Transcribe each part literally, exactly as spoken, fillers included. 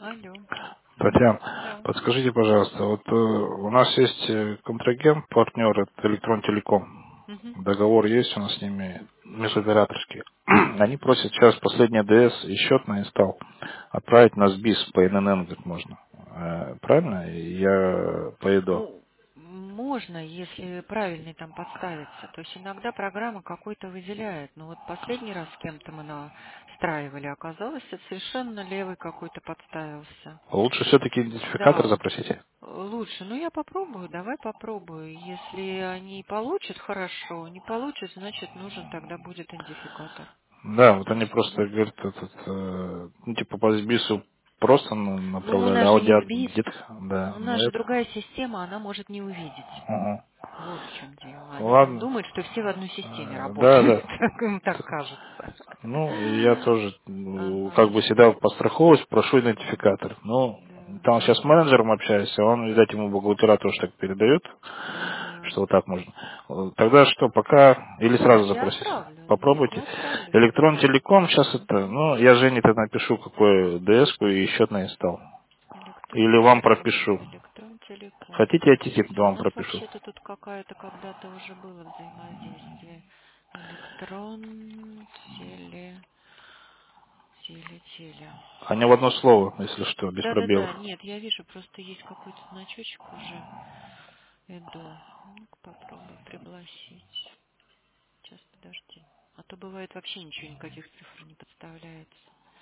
Алло. Татьяна, Да. подскажите, пожалуйста, вот э, у нас есть э, контрагент, партнер, это Электрон Телеком. Мгм. Договор есть у нас с ними, межоператорский. Они просят сейчас последний АДС и счет на инсталл отправить на СБИС по эн эн эн, говорит, можно. Э, Правильно? Я поеду. Ну, можно, если правильный там подставится. То есть иногда программа какой-то выделяет. Но вот последний раз с кем-то мы настраивали, оказалось, это совершенно левый какой-то подставился. Лучше все-таки идентификатор Да, запросите. лучше. Ну, я попробую, давай попробую. Если они получат, хорошо. Не получат, значит, нужен тогда будет идентификатор. Да, вот они просто Да? говорят, этот, э, ну, типа по СБИСу просто на- Ну, у направляли, нас а же вот не я сбис. дед, да, У ну нас же это. другая система, она может не увидеть. Мгм. Вот в чем дело. Они там Ладно. думают, что все в одной системе Э, Да, работают. да. Им так кажется. Ну, я тоже, ну, как Ага. бы всегда постраховываюсь, прошу идентификатор. Ну, Да, там сейчас с ага. менеджером общаюсь, а он, видать, ему бухгалтера тоже так передает, Ага. что вот так можно. Э, Тогда что, пока, или сразу Я запросить? отправлю. Нет, Попробуйте. я отправлю Электрон сейчас. Телеком, сейчас это, Угу. ну, я Жене тогда напишу, какой ДС-ку и счет на инсталл. Электрон Или вам телеком. пропишу. Электрон телеком. Хотите, я тикет У вам нас пропишу. вообще-то тут какая-то когда-то уже было взаимодействие. Электрон теле... Теле, теле. Они в одно слово, если что, без пробелов. Да-да-да, нет, я вижу, просто есть какой-то значочек уже. Иду. Ну-ка попробую пригласить. Сейчас, подожди. А то бывает вообще ничего, никаких цифр не подставляется.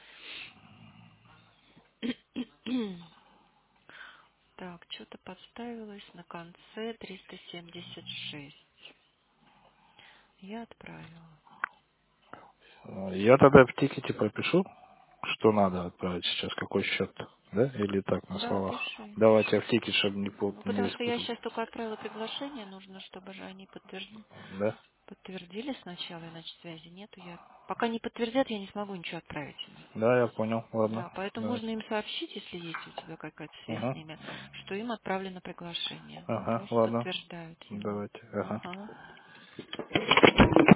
Так, что-то подставилось на конце триста семьдесят шесть. Я отправила. Э, Я тогда в тикете пропишу, что надо отправить сейчас, какой счет, да? Или так, на Да, словах. пиши. Давайте я в тикет, чтобы не, пу- Ну, не потому что я спутал. сейчас только отправила приглашение, нужно, чтобы же они подтвердили. Да? Подтвердили сначала, иначе связи нету. Я пока не подтвердят, я не смогу ничего отправить им. Да, я понял. Ладно. Да, поэтому можно Давайте. им сообщить, если есть у тебя какая-то связь с Ага. ними, что им отправлено приглашение. Ага, Пусть ладно. подтверждают его. Давайте. Ага. Ага.